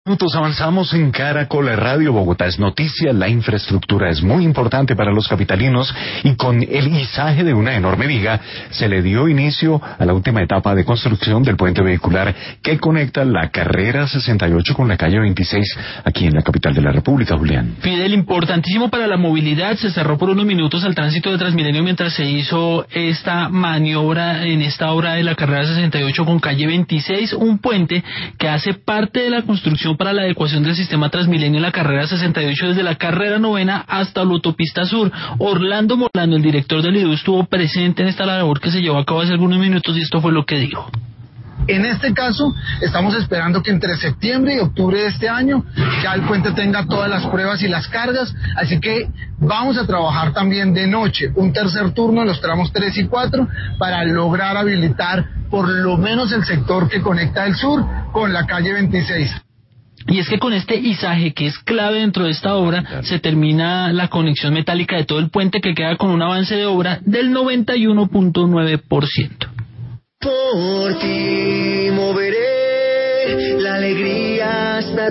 Minutos avanzamos en Caracol Radio. Bogotá es noticia, la infraestructura es muy importante para los capitalinos y con el izaje de una enorme viga se le dio inicio a la última etapa de construcción del puente vehicular que conecta la carrera 68 con la calle 26 aquí en la capital de la República, Julián. Fidel, importantísimo para la movilidad, se cerró por unos minutos al tránsito de Transmilenio mientras se hizo esta maniobra en esta obra de la carrera 68 con calle 26, un puente que hace parte de la construcción para la adecuación del sistema Transmilenio en la carrera 68 desde la carrera 9 hasta la autopista sur. Orlando Molano, el director del IDU, estuvo presente en esta labor que se llevó a cabo hace algunos minutos y esto fue lo que dijo. En este caso, estamos esperando que entre septiembre y octubre de este año ya el puente tenga todas las pruebas y las cargas, así que vamos a trabajar también de noche, un tercer turno en los tramos 3 y 4 para lograr habilitar por lo menos el sector que conecta el sur con la calle 26. Y es que con este izaje, que es clave dentro de esta obra, se termina la conexión metálica de todo el puente, que queda con un avance de obra del 91.9%. Por ti moveré la alegría hasta